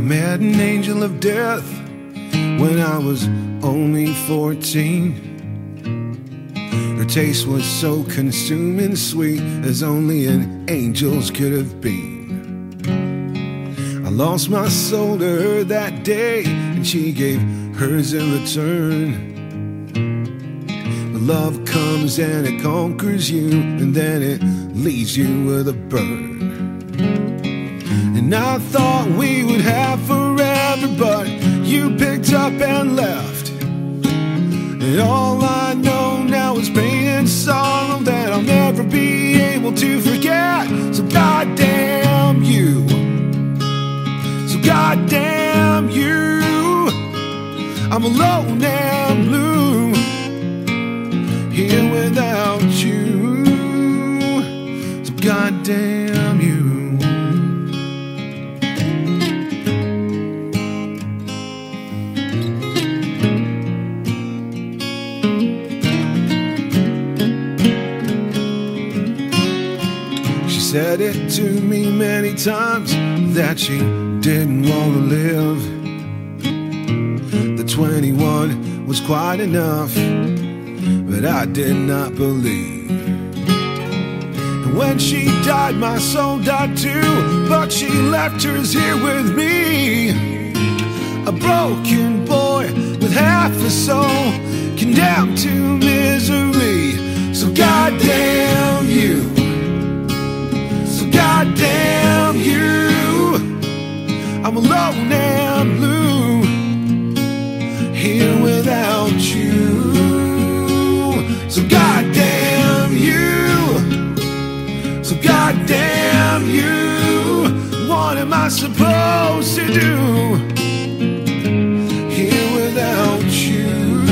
met an angel of death when I was only 14. Her taste was so consuming sweet as only an angel's could have been. I lost my soul to her that day, and she gave hers in return. But love comes and it conquers you, and then it leaves you with a burn. And I thought we would have forever, but you picked up and left. And all I know now is pain and sorrow that I'll never be able to forget. So goddamn you, so goddamn you, I'm alone and blue here without you. So goddamn you. Said it to me many times that she didn't want to live, that 21 was quite enough, but I did not believe. And when she died, my soul died too, but she left hers here with me. A broken boy with half a soul, condemned to misery. So goddamn you, goddamn you, I'm alone and blue here without you. So goddamn you, so goddamn you, what am I supposed to do here without you?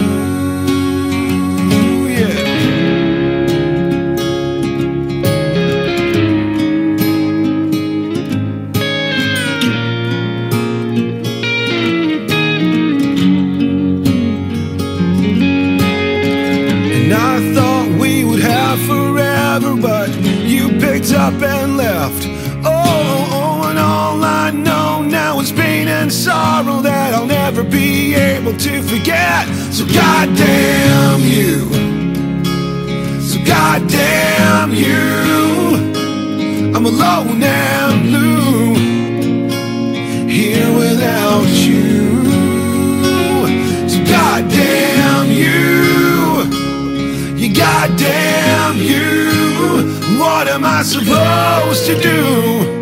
But you picked up and left. Oh, and all I know now is pain and sorrow that I'll never be able to forget. So goddamn you, so goddamn you, I'm alone and blue here without you. So goddamn you, you goddamn you, what am I supposed to do